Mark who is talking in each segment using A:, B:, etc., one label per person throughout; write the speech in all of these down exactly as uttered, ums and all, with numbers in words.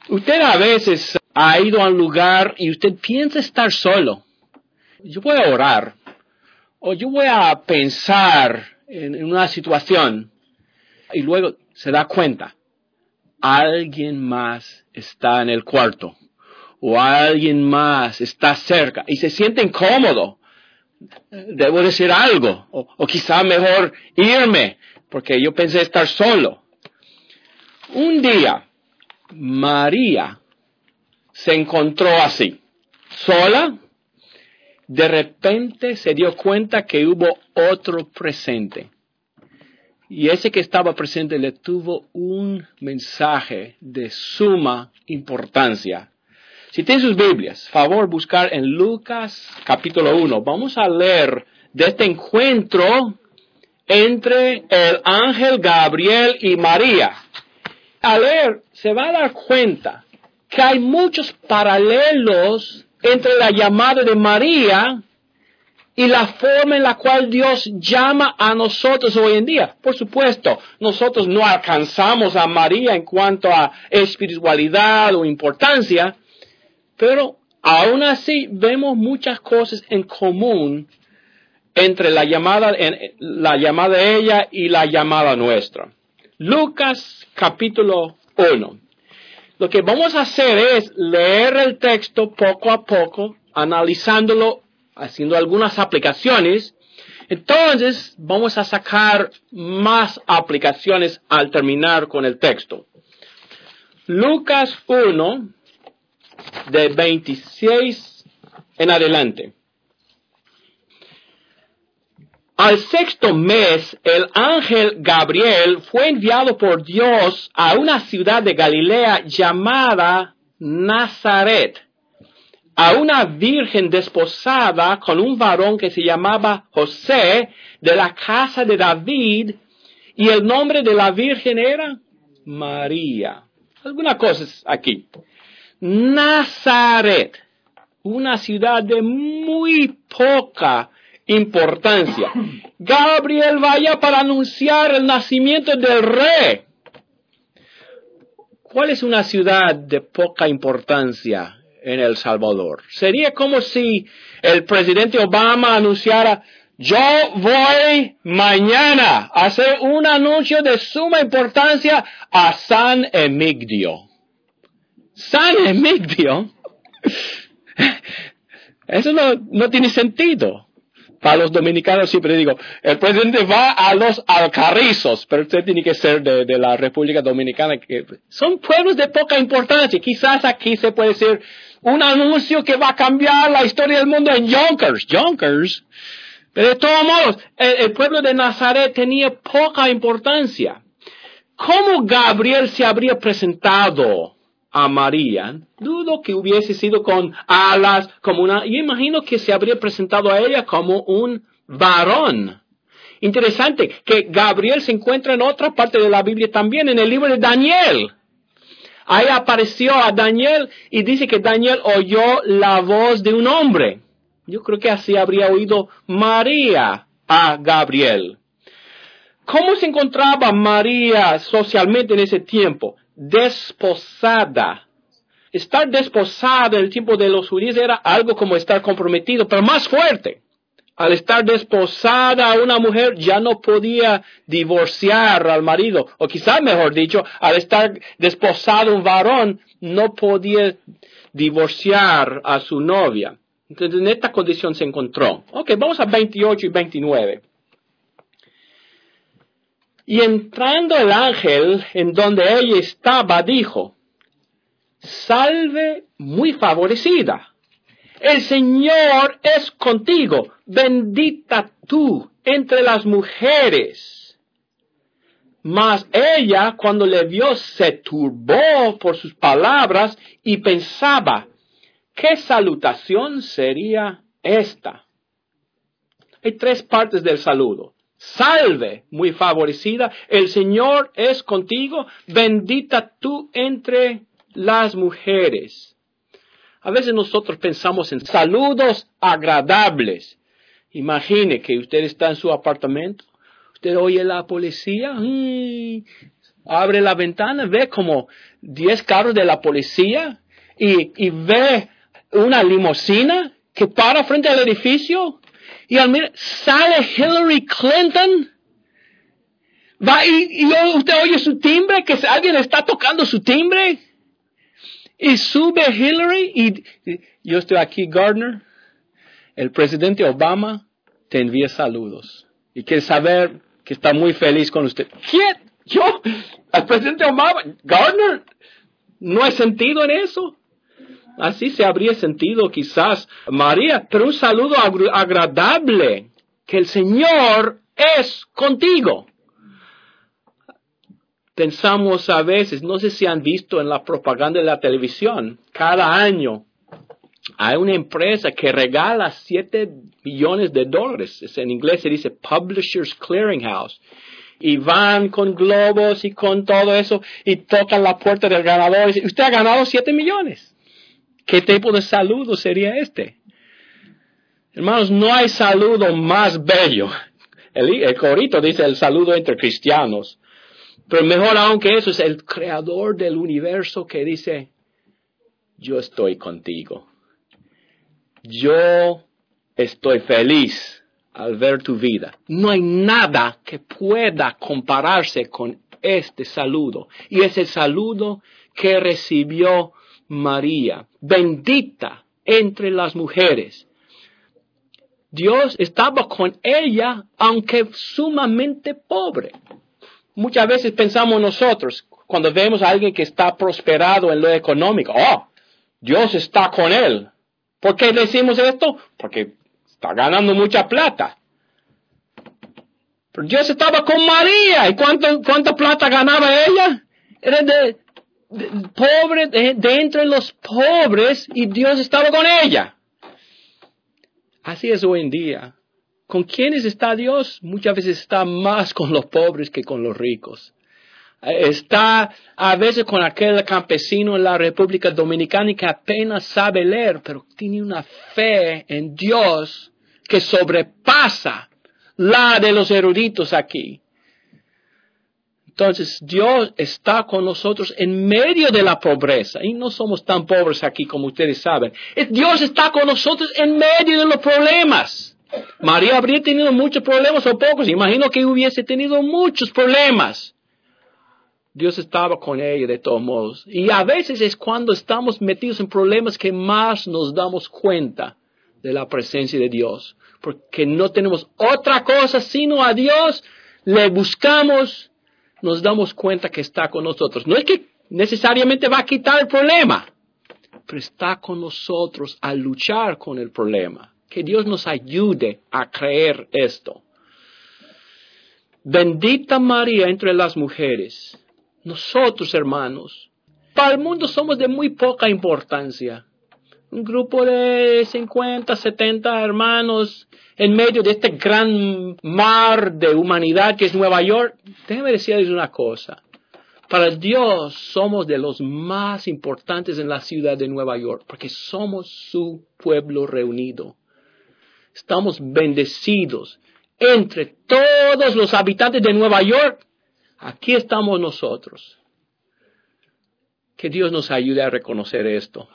A: Usted a veces ha ido a un lugar y usted piensa estar solo. Yo voy a orar, o yo voy a pensar en, en una situación, y luego se da cuenta, alguien más está en el cuarto, o alguien más está cerca, y se siente incómodo. Debo decir algo, o, o quizá mejor irme, porque yo pensé estar solo. Un día, María se encontró así, sola. De repente se dio cuenta que hubo otro presente. Y ese que estaba presente le tuvo un mensaje de suma importancia. Si tienen sus Biblias, favor buscar en Lucas capítulo uno. Vamos a leer de este encuentro entre el ángel Gabriel y María. Al leer se va a dar cuenta que hay muchos paralelos entre la llamada de María y la forma en la cual Dios llama a nosotros hoy en día. Por supuesto, nosotros no alcanzamos a María en cuanto a espiritualidad o importancia, pero aún así vemos muchas cosas en común entre la llamada, en, la llamada de ella y la llamada nuestra. Lucas capítulo uno. Lo que vamos a hacer es leer el texto poco a poco, analizándolo, haciendo algunas aplicaciones. Entonces, vamos a sacar más aplicaciones al terminar con el texto. Lucas uno, de veintiséis en adelante. Al sexto mes, el ángel Gabriel fue enviado por Dios a una ciudad de Galilea llamada Nazaret, a una virgen desposada con un varón que se llamaba José, de la casa de David, y el nombre de la virgen era María. Algunas cosas aquí. Nazaret, una ciudad de muy poca importancia. Gabriel vaya para anunciar el nacimiento del rey. ¿Cuál es una ciudad de poca importancia en El Salvador? Sería como si el presidente Obama anunciara: yo voy mañana a hacer un anuncio de suma importancia a San Emigdio. San Emigdio. Eso no, no tiene sentido. Para los dominicanos siempre digo, el presidente va a los Alcarrizos, pero usted tiene que ser de, de la República Dominicana, que son pueblos de poca importancia. Quizás aquí se puede decir un anuncio que va a cambiar la historia del mundo en Yonkers. Yonkers. Pero de todos modos, el, el pueblo de Nazaret tenía poca importancia. ¿Cómo Gabriel se habría presentado a María? Dudo que hubiese sido con alas, como una... Yo imagino que se habría presentado a ella como un varón. Interesante que Gabriel se encuentra en otra parte de la Biblia también, en el libro de Daniel. Ahí apareció a Daniel y dice que Daniel oyó la voz de un hombre. Yo creo que así habría oído María a Gabriel. ¿Cómo se encontraba María socialmente en ese tiempo? Desposada. Estar desposada en el tiempo de los judíos era algo como estar comprometido, pero más fuerte. Al estar desposada a una mujer ya no podía divorciar al marido, o quizás mejor dicho, al estar desposado un varón no podía divorciar a su novia. Entonces en esta condición se encontró. Ok, vamos a veintiocho y veintinueve. Y entrando el ángel en donde ella estaba, dijo: salve muy favorecida, el Señor es contigo, bendita tú entre las mujeres. Mas ella, cuando le vio, se turbó por sus palabras y pensaba: ¿qué salutación sería esta? Hay tres partes del saludo. Salve, muy favorecida, el Señor es contigo, bendita tú entre las mujeres. A veces nosotros pensamos en saludos agradables. Imagine que usted está en su apartamento, usted oye la policía, mm, abre la ventana, ve como diez carros de la policía y, y ve una limusina que para frente al edificio y al mirar sale Hillary Clinton. Va y, y usted oye su timbre, que alguien está tocando su timbre. Y sube Hillary y, y yo estoy aquí, Gardner. El presidente Obama te envía saludos. Y quiere saber que está muy feliz con usted. ¿Quién? ¿Yo? ¿Al presidente Obama? ¿Gardner? ¿No hay sentido en eso? Así se habría sentido quizás María, pero un saludo ag- agradable. Que el Señor es contigo. Pensamos a veces, no sé si han visto en la propaganda de la televisión, cada año hay una empresa que regala siete millones de dólares. En inglés se dice Publishers Clearinghouse. Y van con globos y con todo eso y tocan la puerta del ganador y dicen, usted ha ganado siete millones. ¿Qué tipo de saludo sería este? Hermanos, no hay saludo más bello. El, el corito dice el saludo entre cristianos. Pero mejor aún que eso es el creador del universo que dice, yo estoy contigo. Yo estoy feliz al ver tu vida. No hay nada que pueda compararse con este saludo. Y es el saludo que recibió María, bendita entre las mujeres. Dios estaba con ella, aunque sumamente pobre. Muchas veces pensamos nosotros, cuando vemos a alguien que está prosperado en lo económico, oh, Dios está con él. ¿Por qué decimos esto? Porque está ganando mucha plata. Pero Dios estaba con María. ¿Y cuánto, cuánta plata ganaba ella? Era de, de pobre, de, de entre los pobres, y Dios estaba con ella. Así es hoy en día. ¿Con quiénes está Dios? Muchas veces está más con los pobres que con los ricos. Está a veces con aquel campesino en la República Dominicana que apenas sabe leer, pero tiene una fe en Dios que sobrepasa la de los eruditos aquí. Entonces, Dios está con nosotros en medio de la pobreza. Y no somos tan pobres aquí como ustedes saben. Dios está con nosotros en medio de los problemas. María habría tenido muchos problemas o pocos. Imagino que hubiese tenido muchos problemas. Dios estaba con ella de todos modos. Y a veces es cuando estamos metidos en problemas que más nos damos cuenta de la presencia de Dios. Porque no tenemos otra cosa sino a Dios. Le buscamos, nos damos cuenta que está con nosotros. No es que necesariamente va a quitar el problema, pero está con nosotros a luchar con el problema. Que Dios nos ayude a creer esto. Bendita María entre las mujeres. Nosotros, hermanos, para el mundo somos de muy poca importancia. Un grupo de cincuenta, setenta hermanos en medio de este gran mar de humanidad que es Nueva York. Déjenme decirles una cosa. Para Dios somos de los más importantes en la ciudad de Nueva York porque somos su pueblo reunido. Estamos bendecidos entre todos los habitantes de Nueva York. Aquí estamos nosotros. Que Dios nos ayude a reconocer esto.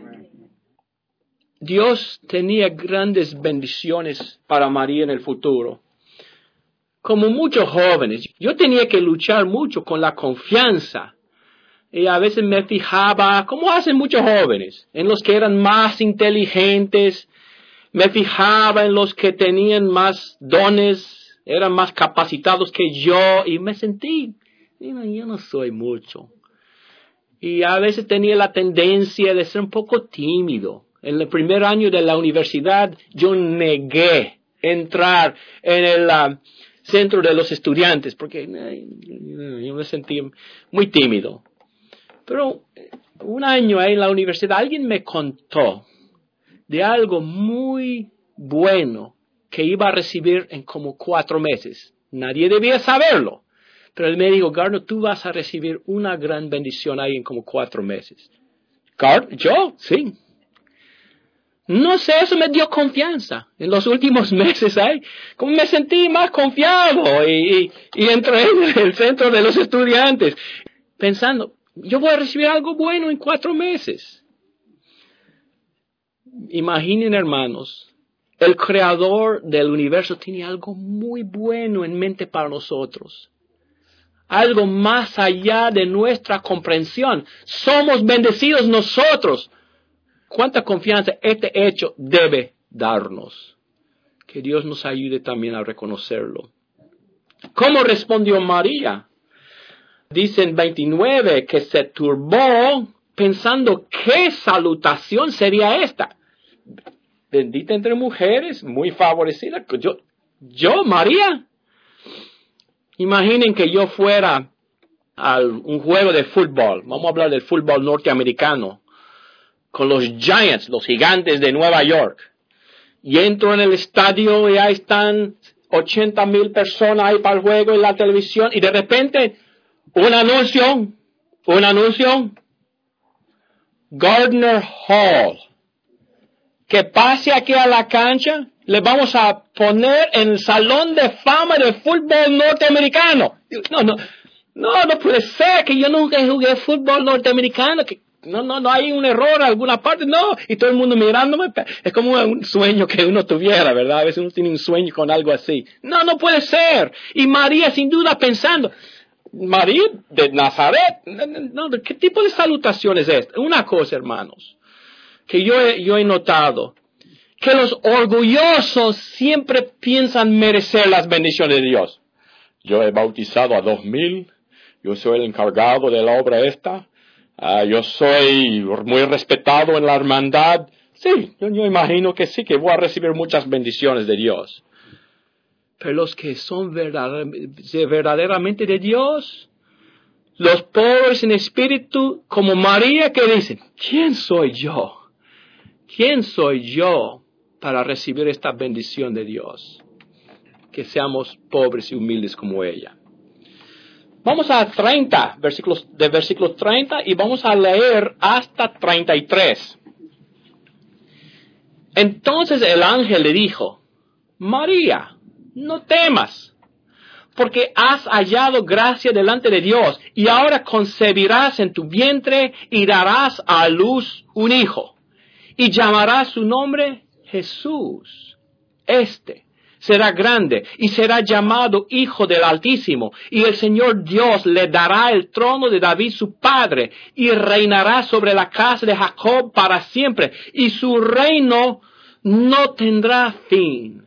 A: Dios tenía grandes bendiciones para María en el futuro. Como muchos jóvenes, yo tenía que luchar mucho con la confianza. Y a veces me fijaba, como hacen muchos jóvenes, en los que eran más inteligentes. Me fijaba en los que tenían más dones, eran más capacitados que yo, y me sentí, yo no soy mucho. Y a veces tenía la tendencia de ser un poco tímido. En el primer año de la universidad, yo negué entrar en el uh, centro de los estudiantes, porque uh, yo me sentí muy tímido. Pero un año ahí en la universidad, alguien me contó de algo muy bueno que iba a recibir en como cuatro meses. Nadie debía saberlo. Pero él me dijo, Gardner, tú vas a recibir una gran bendición ahí en como cuatro meses. ¿Gardner? ¿Yo? Sí. No sé, eso me dio confianza. En los últimos meses, ¿eh? Como me sentí más confiado y, y, y entré en el centro de los estudiantes, pensando, yo voy a recibir algo bueno en cuatro meses. Imaginen, hermanos, el creador del universo tiene algo muy bueno en mente para nosotros. Algo más allá de nuestra comprensión. Somos bendecidos nosotros. ¿Cuánta confianza este hecho debe darnos? Que Dios nos ayude también a reconocerlo. ¿Cómo respondió María? Dice en veintinueve que se turbó pensando qué salutación sería esta. Bendita entre mujeres, muy favorecida. Yo, yo, María. Imaginen que yo fuera a un juego de fútbol. Vamos a hablar del fútbol norteamericano. Con los Giants, los gigantes de Nueva York. Y entro en el estadio y ahí están ochenta mil personas ahí para el juego en la televisión. Y de repente, un anuncio, un anuncio. Gardner Hall. Que pase aquí a la cancha, le vamos a poner en el salón de fama del fútbol norteamericano. No, no, no, no puede ser que yo nunca jugué fútbol norteamericano, que no, no, no hay un error en alguna parte, no, y todo el mundo mirándome, es como un sueño que uno tuviera, ¿verdad? A veces uno tiene un sueño con algo así. No, no puede ser. Y María sin duda pensando, María de Nazaret, no, ¿qué tipo de salutación es esta? Una cosa, hermanos, que yo he, yo he notado, que los orgullosos siempre piensan merecer las bendiciones de Dios. Yo he bautizado a dos mil, yo soy el encargado de la obra esta, uh, yo soy muy respetado en la hermandad. Sí, yo, yo imagino que sí, que voy a recibir muchas bendiciones de Dios. Pero los que son verdaderamente, verdaderamente de Dios, los pobres en espíritu, como María, que dicen, ¿quién soy yo? ¿Quién soy yo para recibir esta bendición de Dios? Que seamos pobres y humildes como ella. Vamos a treinta, versículos, de versículos treinta, y vamos a leer hasta treinta y tres. Entonces el ángel le dijo, María, no temas, porque has hallado gracia delante de Dios, y ahora concebirás en tu vientre y darás a luz un hijo. Y llamará su nombre Jesús. Este será grande y será llamado Hijo del Altísimo. Y el Señor Dios le dará el trono de David su padre y reinará sobre la casa de Jacob para siempre. Y su reino no tendrá fin.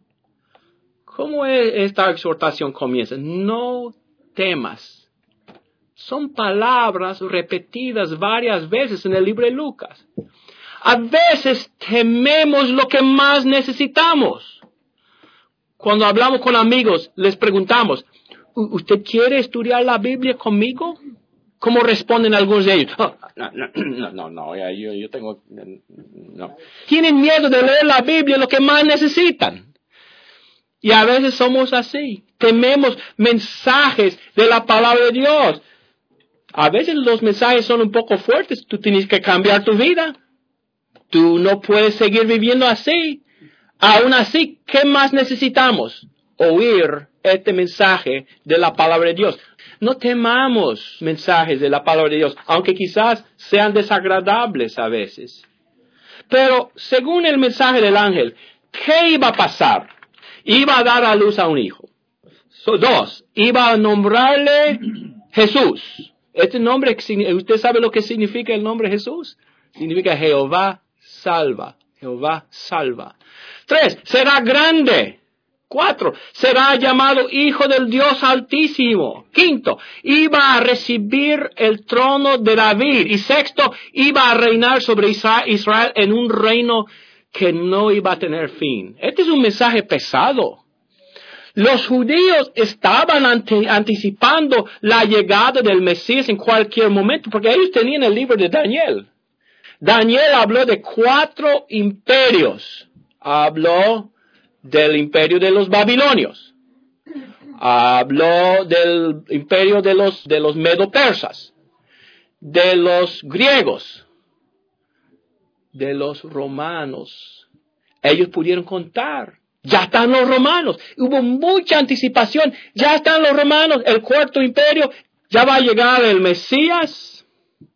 A: ¿Cómo esta exhortación comienza? No temas. Son palabras repetidas varias veces en el libro de Lucas. A veces tememos lo que más necesitamos. Cuando hablamos con amigos, les preguntamos, ¿usted quiere estudiar la Biblia conmigo? ¿Cómo responden algunos de ellos? Oh, no, no, no, no, no yo, yo tengo... No. Tienen miedo de leer la Biblia, lo que más necesitan. Y a veces somos así. Tememos mensajes de la palabra de Dios. A veces los mensajes son un poco fuertes. Tú tienes que cambiar tu vida. Tú no puedes seguir viviendo así. Aún así, ¿qué más necesitamos? Oír este mensaje de la palabra de Dios. No temamos mensajes de la palabra de Dios, aunque quizás sean desagradables a veces. Pero según el mensaje del ángel, ¿qué iba a pasar? Iba a dar a luz a un hijo. So, dos, iba a nombrarle Jesús. Este nombre, ¿usted sabe lo que significa el nombre Jesús? Significa Jehová salva. Jehová salva. Tres, será grande. Cuatro, será llamado Hijo del Dios Altísimo. Quinto, iba a recibir el trono de David. Y sexto, iba a reinar sobre Israel en un reino que no iba a tener fin. Este es un mensaje pesado. Los judíos estaban ante, anticipando la llegada del Mesías en cualquier momento, porque ellos tenían el libro de Daniel. Daniel habló de cuatro imperios. Habló del imperio de los babilonios. Habló del imperio de los, de los medo-persas. De los griegos. de los romanos. Ellos pudieron contar. Ya están los romanos. Hubo mucha anticipación. Ya están los romanos. El cuarto imperio. Ya va a llegar el Mesías.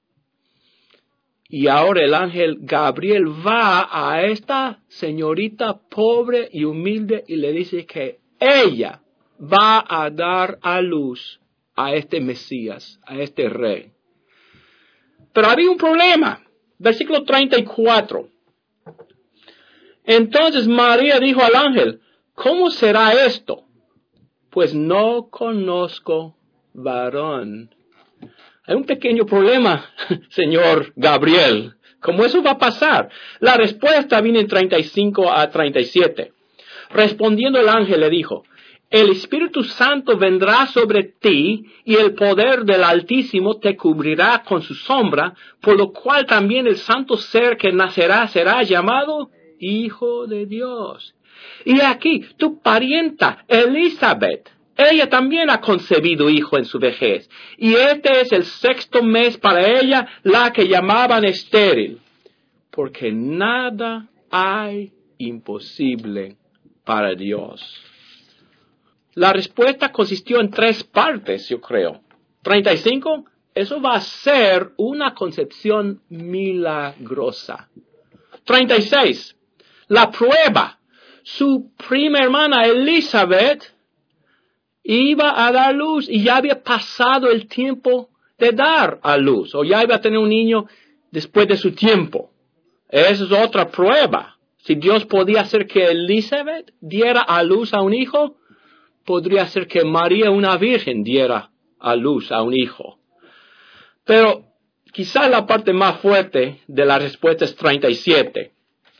A: Y ahora el ángel Gabriel va a esta señorita pobre y humilde y le dice que ella va a dar a luz a este Mesías, a este rey. Pero había un problema. Versículo treinta y cuatro. Entonces María dijo al ángel, ¿cómo será esto? Pues no conozco varón. Hay un pequeño problema, señor Gabriel. ¿Cómo eso va a pasar? La respuesta viene en treinta y cinco a treinta y siete. Respondiendo el ángel le dijo, el Espíritu Santo vendrá sobre ti y el poder del Altísimo te cubrirá con su sombra, por lo cual también el santo ser que nacerá será llamado Hijo de Dios. Y aquí tu parienta Elizabeth, ella también ha concebido hijo en su vejez, y este es el sexto mes para ella, la que llamaban estéril, porque nada hay imposible para Dios. La respuesta consistió en tres partes, yo creo. treinta y cinco, eso va a ser una concepción milagrosa. treinta y seis, la prueba. Su prima hermana Elizabeth iba a dar luz y ya había pasado el tiempo de dar a luz, o ya iba a tener un niño después de su tiempo. Esa es otra prueba. Si Dios podía hacer que Elizabeth diera a luz a un hijo, podría ser que María, una virgen, diera a luz a un hijo. Pero quizás la parte más fuerte de la respuesta es treinta y siete.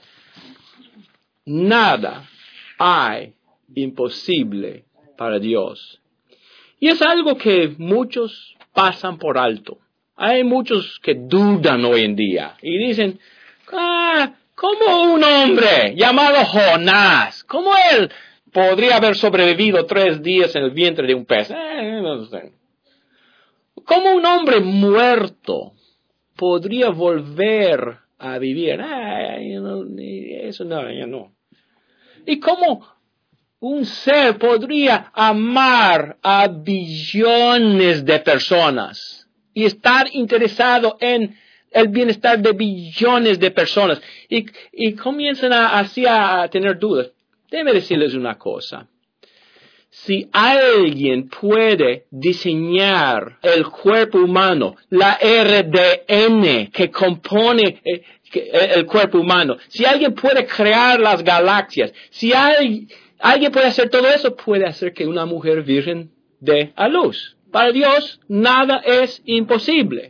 A: Nada hay imposible para Dios. Y es algo que muchos pasan por alto. Hay muchos que dudan hoy en día y dicen, ah, ¿cómo un hombre llamado Jonás, cómo él podría haber sobrevivido tres días en el vientre de un pez? Eh, no sé. ¿Cómo un hombre muerto podría volver a vivir? Eh, no, eso no, ya no. ¿Y cómo un ser podría amar a billones de personas y estar interesado en el bienestar de billones de personas? Y, y comienzan a, así a tener dudas. Déjeme decirles una cosa. Si alguien puede diseñar el cuerpo humano, la R D N que compone eh, que, eh, el cuerpo humano, si alguien puede crear las galaxias, si hay, alguien puede hacer todo eso, puede hacer que una mujer virgen dé a luz. Para Dios, nada es imposible.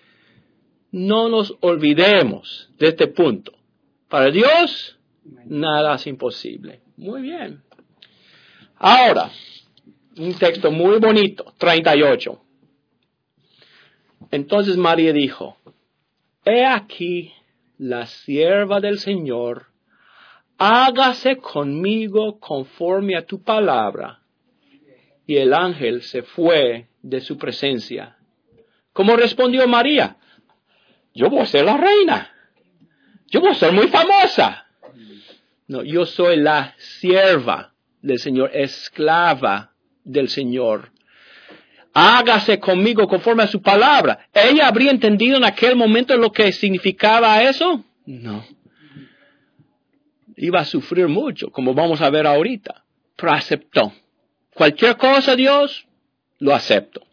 A: No nos olvidemos de este punto. Para Dios, nada es imposible. Muy bien. Ahora, un texto muy bonito, treinta y ocho. Entonces María dijo, he aquí la sierva del Señor, hágase conmigo conforme a tu palabra. Y el ángel se fue de su presencia. ¿Cómo respondió María? Yo voy a ser la reina. Yo voy a ser muy famosa. No, yo soy la sierva del Señor, esclava del Señor. Hágase conmigo conforme a su palabra. ¿Ella habría entendido en aquel momento lo que significaba eso? No. Iba a sufrir mucho, como vamos a ver ahorita. Pero aceptó. Cualquier cosa, Dios, lo acepto.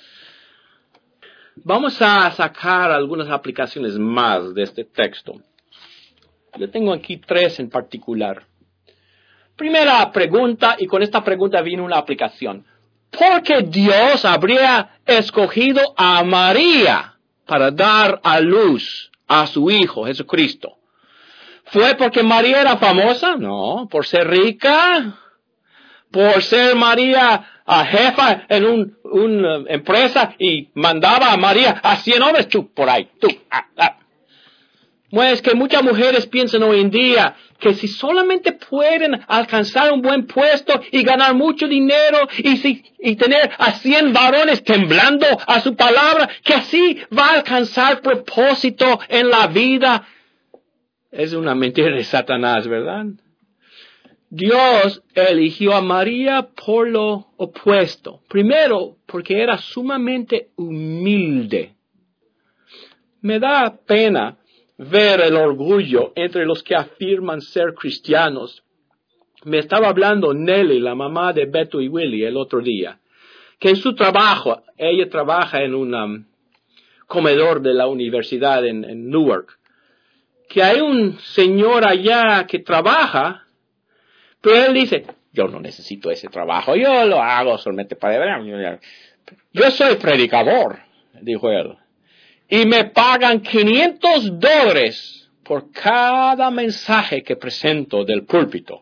A: Vamos a sacar algunas aplicaciones más de este texto. Yo tengo aquí tres en particular. Primera pregunta, y con esta pregunta viene una aplicación. ¿Por qué Dios habría escogido a María para dar a luz a su Hijo Jesucristo? ¿Fue porque María era famosa? No. ¿Por ser rica? ¿Por ser María a jefa en un, una empresa y mandaba a María a cien hombres? Tú, por ahí, tú. Ah, ah. Pues que muchas mujeres piensan hoy en día que si solamente pueden alcanzar un buen puesto y ganar mucho dinero y, si, y tener a cien varones temblando a su palabra, que así va a alcanzar propósito en la vida. Es una mentira de Satanás, ¿verdad? Dios eligió a María por lo opuesto. Primero, porque era sumamente humilde. Me da pena ver el orgullo entre los que afirman ser cristianos. Me estaba hablando Nelly, la mamá de Beto y Willy, el otro día, que en su trabajo, ella trabaja en un um, comedor de la universidad en, en Newark, que hay un señor allá que trabaja, pero él dice, yo no necesito ese trabajo, yo lo hago solamente para... Yo soy predicador, dijo él, y me pagan quinientos dólares por cada mensaje que presento del púlpito.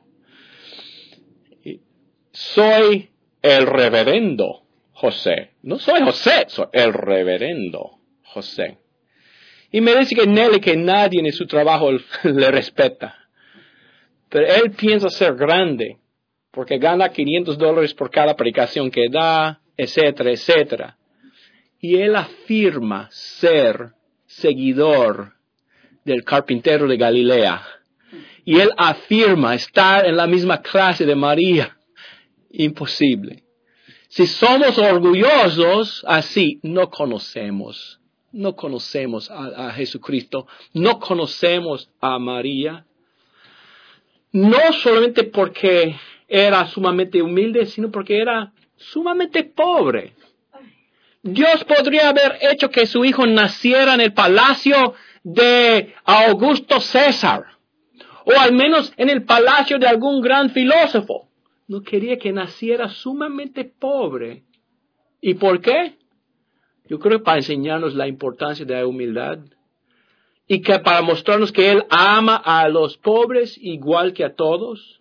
A: Soy el reverendo José. No soy José, soy el reverendo José. Y me dice que Nelly, que nadie en su trabajo le respeta. Pero él piensa ser grande, porque gana quinientos dólares por cada predicación que da, etcétera, etcétera. Y él afirma ser seguidor del carpintero de Galilea. Y él afirma estar en la misma clase de María. Imposible. Si somos orgullosos así, no conocemos, no conocemos a, a Jesucristo, no conocemos a María. No solamente porque era sumamente humilde, sino porque era sumamente pobre. Dios podría haber hecho que su hijo naciera en el palacio de Augusto César, o al menos en el palacio de algún gran filósofo. No quería que naciera sumamente pobre. ¿Y por qué? Yo creo que para enseñarnos la importancia de la humildad. Y que para mostrarnos que Él ama a los pobres igual que a todos.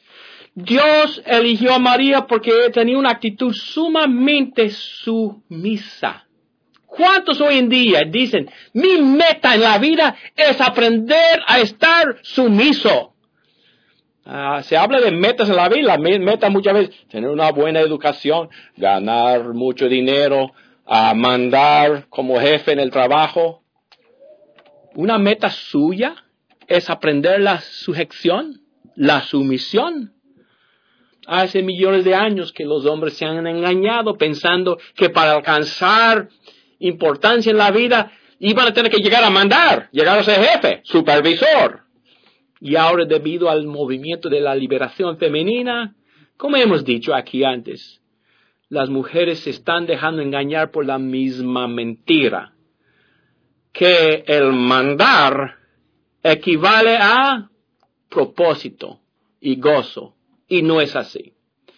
A: Dios eligió a María porque tenía una actitud sumamente sumisa. ¿Cuántos hoy en día dicen, mi meta en la vida es aprender a estar sumiso? Uh, se habla de metas en la vida. La meta muchas veces, tener una buena educación, ganar mucho dinero, uh, mandar como jefe en el trabajo. Una meta suya es aprender la sujeción, la sumisión. Hace millones de años que los hombres se han engañado pensando que para alcanzar importancia en la vida iban a tener que llegar a mandar, llegar a ser jefe, supervisor. Y ahora, debido al movimiento de la liberación femenina, como hemos dicho aquí antes, las mujeres se están dejando engañar por la misma mentira, que el mandar equivale a propósito y gozo, y no es así.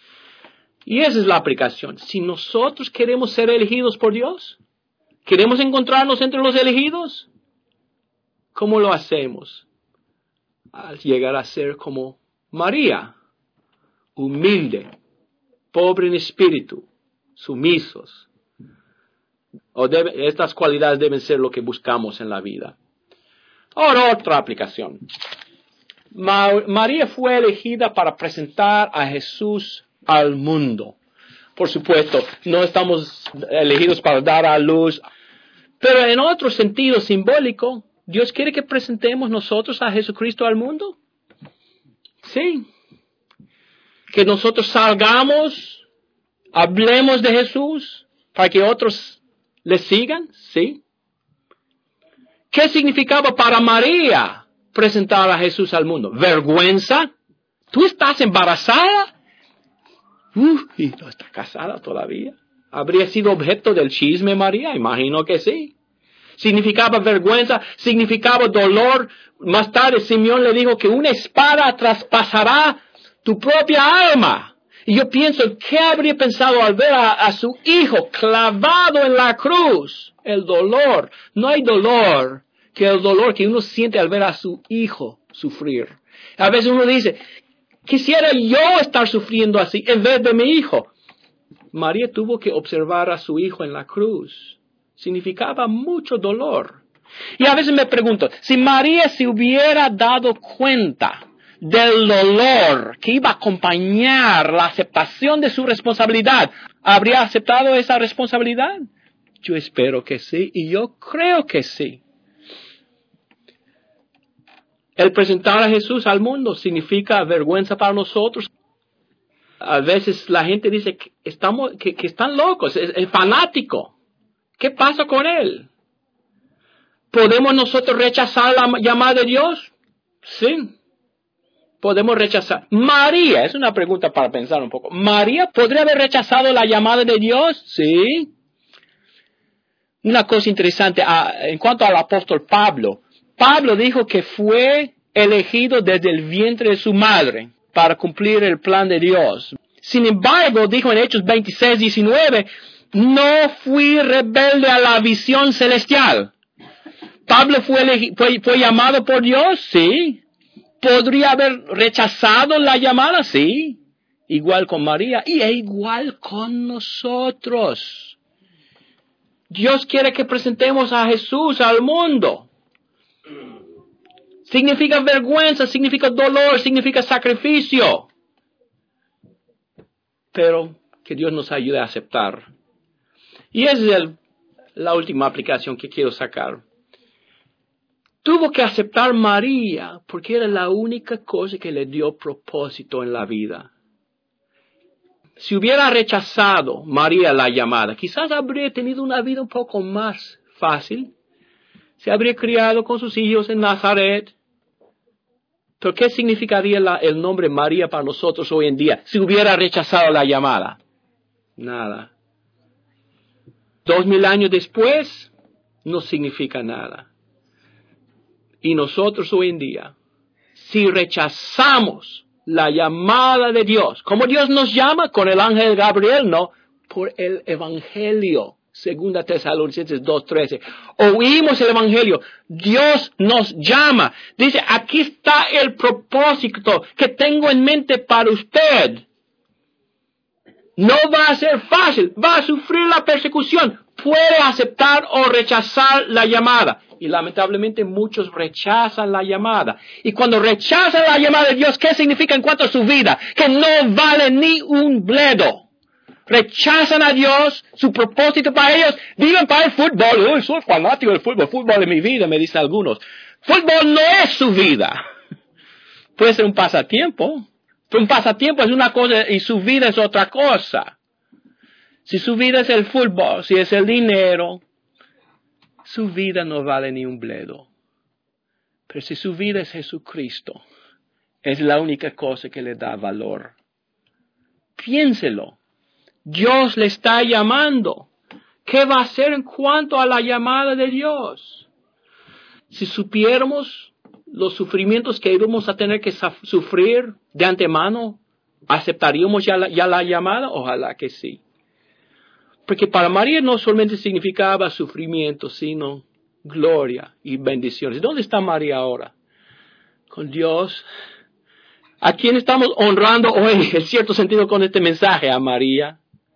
A: Y esa es la aplicación. Si nosotros queremos ser elegidos por Dios, queremos encontrarnos entre los elegidos, ¿cómo lo hacemos? Al llegar a ser como María, humilde, pobre en espíritu, sumisos. O debe, estas cualidades deben ser lo que buscamos en la vida. Ahora otra aplicación. Ma- María fue elegida para presentar a Jesús al mundo. Por supuesto, no estamos elegidos para dar a luz, pero en otro sentido simbólico, ¿Dios quiere que presentemos nosotros a Jesucristo al mundo? Sí. Que nosotros salgamos, hablemos de Jesús para que otros le sigan. Sí. ¿Qué significaba para María presentar a Jesús al mundo? ¿Vergüenza? ¿Tú estás embarazada? Uf, y no está casada todavía. ¿Habría sido objeto del chisme María? Imagino que sí. Significaba vergüenza, significaba dolor. Más tarde Simeón le dijo que una espada traspasará tu propia alma. Y yo pienso, ¿qué habría pensado al ver a, a su hijo clavado en la cruz? El dolor. No hay dolor que el dolor que uno siente al ver a su hijo sufrir. A veces uno dice, quisiera yo estar sufriendo así en vez de mi hijo. María tuvo que observar a su hijo en la cruz. Significaba mucho dolor. Y a veces me pregunto, si María se hubiera dado cuenta del dolor que iba a acompañar la aceptación de su responsabilidad, ¿habría aceptado esa responsabilidad? Yo espero que sí, y yo creo que sí. El presentar a Jesús al mundo significa vergüenza para nosotros. A veces la gente dice que, estamos, que, que están locos, es, es fanático. ¿Qué pasa con él? ¿Podemos nosotros rechazar la llamada de Dios? Sí. Podemos rechazar. María, es una pregunta para pensar un poco. ¿María podría haber rechazado la llamada de Dios? Sí. Una cosa interesante, en cuanto al apóstol Pablo. Pablo dijo que fue elegido desde el vientre de su madre para cumplir el plan de Dios. Sin embargo, dijo en Hechos veintiséis, diecinueve, no fui rebelde a la visión celestial. ¿Pablo fue, elegi- fue, fue llamado por Dios? Sí. ¿Podría haber rechazado la llamada? Sí. Igual con María y igual con nosotros. Dios quiere que presentemos a Jesús al mundo. Significa vergüenza, significa dolor, significa sacrificio. Pero que Dios nos ayude a aceptar. Y esa es el, la última aplicación que quiero sacar. Tuvo que aceptar María porque era la única cosa que le dio propósito en la vida. Si hubiera rechazado María la llamada, quizás habría tenido una vida un poco más fácil. Se habría criado con sus hijos en Nazaret. Pero ¿qué significaría la, el nombre María para nosotros hoy en día si hubiera rechazado la llamada? Nada. Dos mil años después, no significa nada. Y nosotros hoy en día, si rechazamos la llamada de Dios, ¿cómo Dios nos llama? Con el ángel Gabriel, no, por el evangelio. Segunda Tesalonicenses dos trece. Oímos el evangelio. Dios nos llama. Dice, aquí está el propósito que tengo en mente para usted. No va a ser fácil. Va a sufrir la persecución. Puede aceptar o rechazar la llamada. Y lamentablemente muchos rechazan la llamada. Y cuando rechazan la llamada de Dios, ¿qué significa en cuanto a su vida? Que no vale ni un bledo. Rechazan a Dios, su propósito para ellos, viven para el fútbol. Uy, soy fanático del fútbol, fútbol es mi vida, me dicen algunos. Fútbol no es su vida. Puede ser un pasatiempo. Un pasatiempo es una cosa y su vida es otra cosa. Si su vida es el fútbol, si es el dinero, su vida no vale ni un bledo. Pero si su vida es Jesucristo, es la única cosa que le da valor. Piénselo. Dios le está llamando. ¿Qué va a hacer en cuanto a la llamada de Dios? Si supiéramos los sufrimientos que íbamos a tener que sufrir de antemano, ¿aceptaríamos ya la, ya la llamada? Ojalá que sí. Porque para María no solamente significaba sufrimiento, sino gloria y bendiciones. ¿Dónde está María ahora? Con Dios. ¿A quién estamos honrando hoy, en cierto sentido, con este mensaje? A María.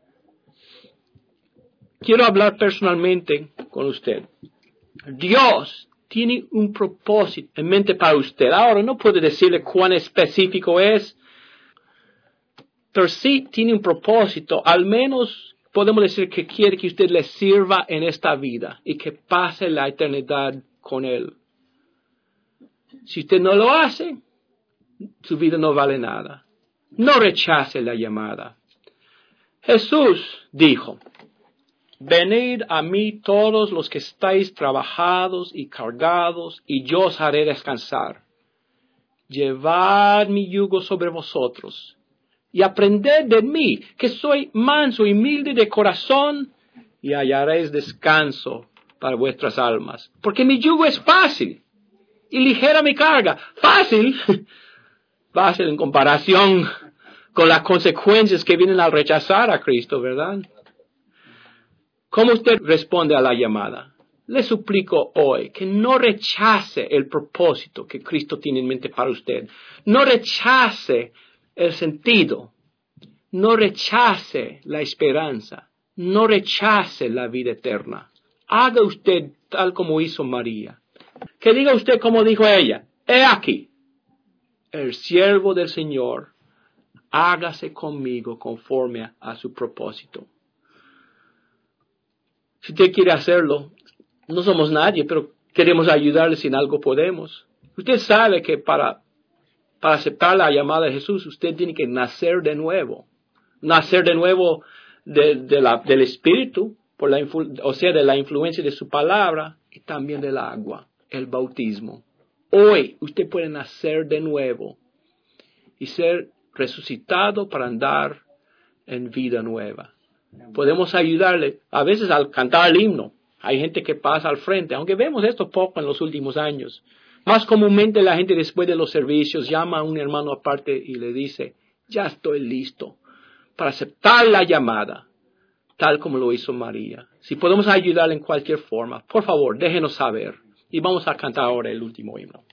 A: Quiero hablar personalmente con usted. Dios tiene un propósito en mente para usted. Ahora no puedo decirle cuán específico es, pero sí tiene un propósito. Al menos podemos decir que quiere que usted le sirva en esta vida y que pase la eternidad con Él. Si usted no lo hace, su vida no vale nada. No rechace la llamada. Jesús dijo, venid a mí todos los que estáis trabajados y cargados, y yo os haré descansar. Llevad mi yugo sobre vosotros, y aprended de mí, que soy manso y humilde de corazón, y hallaréis descanso para vuestras almas. Porque mi yugo es fácil, y ligera mi carga. Fácil, fácil en comparación con las consecuencias que vienen al rechazar a Cristo, ¿verdad? ¿Cómo usted responde a la llamada? Le suplico hoy que no rechace el propósito que Cristo tiene en mente para usted. No rechace el sentido. No rechace la esperanza. No rechace la vida eterna. Haga usted tal como hizo María. Que diga usted como dijo ella. He aquí, el siervo del Señor, hágase conmigo conforme a su propósito. Si usted quiere hacerlo, no somos nadie, pero queremos ayudarle si en algo podemos. Usted sabe que para, para aceptar la llamada de Jesús, usted tiene que nacer de nuevo. Nacer de nuevo de, de la, del Espíritu, por la influ, o sea, de la influencia de su palabra, y también del agua, el bautismo. Hoy usted puede nacer de nuevo y ser resucitado para andar en vida nueva. Podemos ayudarle, a veces al cantar el himno. Hay gente que pasa al frente, aunque vemos esto poco en los últimos años. Más comúnmente la gente después de los servicios llama a un hermano aparte y le dice, ya estoy listo para aceptar la llamada, tal como lo hizo María. Si podemos ayudarle en cualquier forma, por favor, déjenos saber. Y vamos a cantar ahora el último himno.